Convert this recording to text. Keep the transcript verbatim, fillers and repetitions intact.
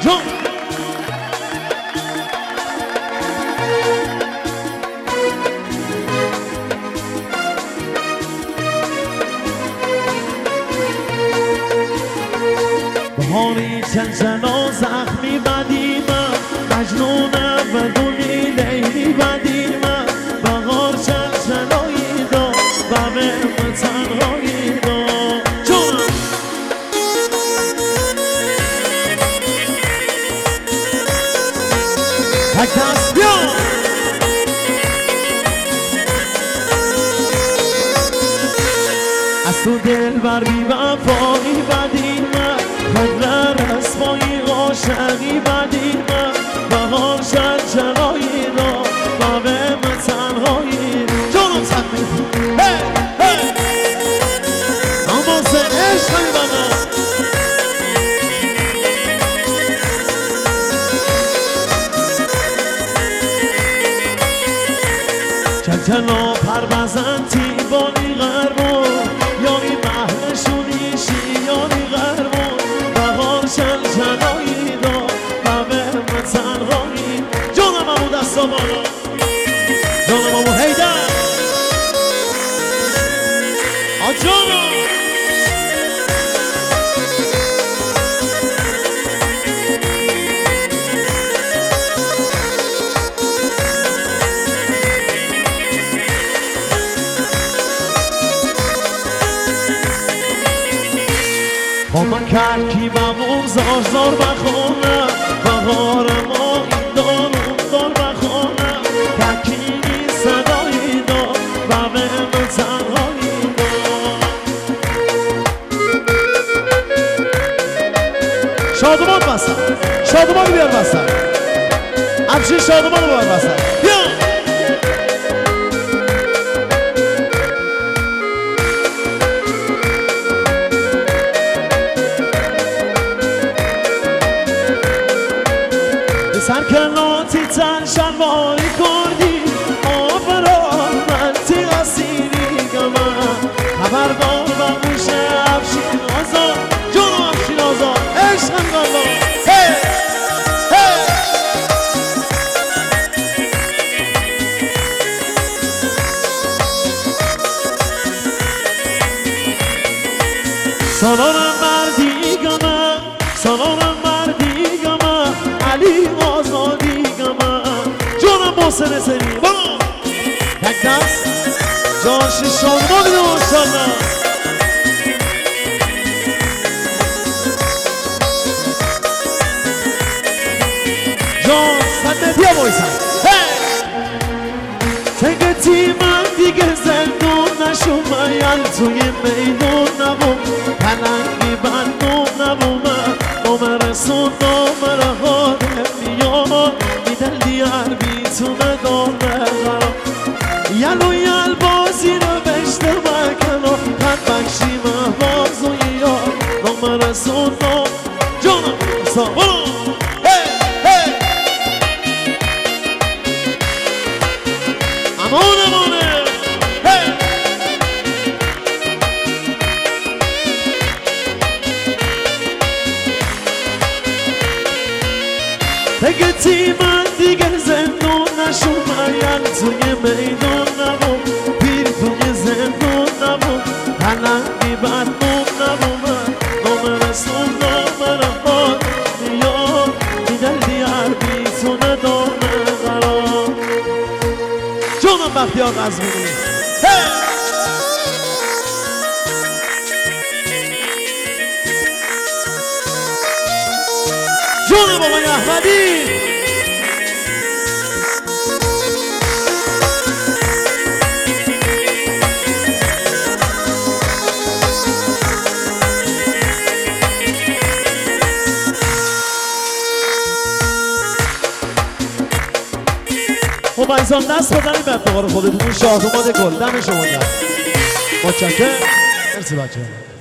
جون بهاری چنچنا زخمی بدی من مجنونه بدونی لیلی بدی من بهار چنچنایی دا و به تنهایی دا جون تک دست بیا از تو دل بر بی وفایی بدی من خدر اسمایی عاشقی بدی من بهار چنچنایی دا و به تنهایی جونم سد میدی اما سن عشقی بنا چنچنا پر بزنتی بانی غربون یاری محلشونی شیاری غربون بهار چنچنایی دا و به تنهایی جونم امو دستا بالا جونم امو حیدر آ جونم با من کرد کی بمون زار زار بخونم بهار ما این دار اون دار بخونم تکینی صدایی دا و به من تنهایی دا شادمان بستم شادمان بیار بستم همچین شادمان رو بیار بستم بیا سرکناتی تن شنواری کردی آفران من تی غسیری گمم خبردار و موشه افشین آزاد جونو افشین آزاد عشق انگالا هی هی سالارم مردی گمم سالارم مردی گمم علی آزادی گمم جونم محسن سری برو یک دست جاش شادمان بیده ماشالله جان صد بیا بایسن تگتی من دیگه زندون نشون من توی میدون نبوم پلنگی بندون نبوم نام رسون نام رهاده میاد میدل دیار بیتونه دانه غرام یلو یل بازی رو بشته مکنو قد بکشی محبازوی یاد نام رسون نام جانم سامون امان امانه تگتی من دیگه زندون نشون من توی میدون نبوم پیر توی زندون نبوم پلنگی بدنون نبوم نام رسول نام رهاد میاد میدل دیار بیتونه دانه قرار جونم بختیار قزوینی جونم بابای احمدی خب ایزان دست بدنیم به افتقار خودتون شاهدومات گل دم شما گرد متشکرم مرسی بچه